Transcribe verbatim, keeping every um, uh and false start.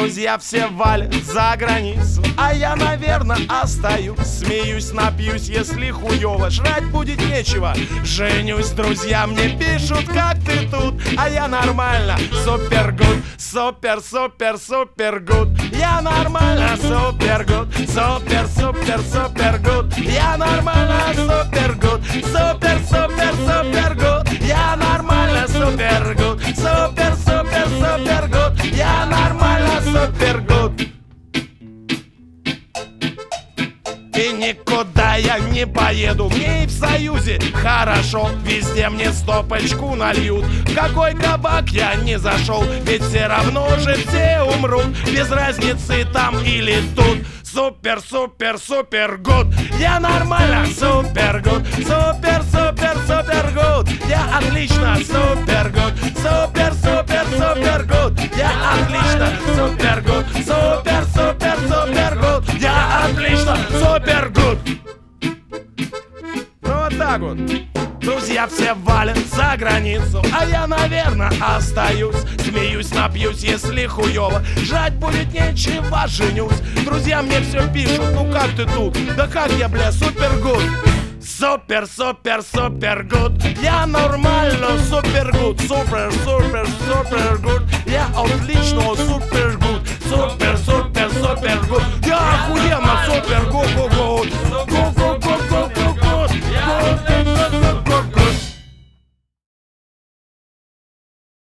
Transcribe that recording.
Друзья все валят за границу, а я, наверное, остаюсь. Смеюсь, напьюсь, если хуёво, жрать будет нечего. Женюсь, друзья мне пишут, как ты тут, а я нормально, супер гуд, супер, супер, супер гуд. Я нормально, супер гуд, супер, супер, супер гуд. Я нормально, супер гуд, супер, супер, супер гуд. Я нормально, супер гуд, супер, супер, супер гуд. Я нормально, супер гуд. И никуда я не поеду, мне и в Союзе хорошо. Везде мне стопочку нальют, в какой кабак я не зашел. Ведь все равно же все умрут, без разницы там или тут. Супер, супер, супер гуд. Я нормально, супер гуд, супер, супер, супер гуд. Я отлично, супер гуд, супер, супер, супер гуд. Я отлично, супер гуд, супер, супер, супер гуд. Я отлично, супер гуд. Ну вот так вот. Друзья все валят за границу, а я, наверное, остаюсь. Смеюсь, напьюсь, если хуёво, жрать будет нечего, женюсь. Друзья мне все пишут, ну как ты тут? Да как я, бля, супер гуд. Супер, супер, супер гуд. Я нормально, супер гуд. Супер, супер, супер гуд. Я отлично, супер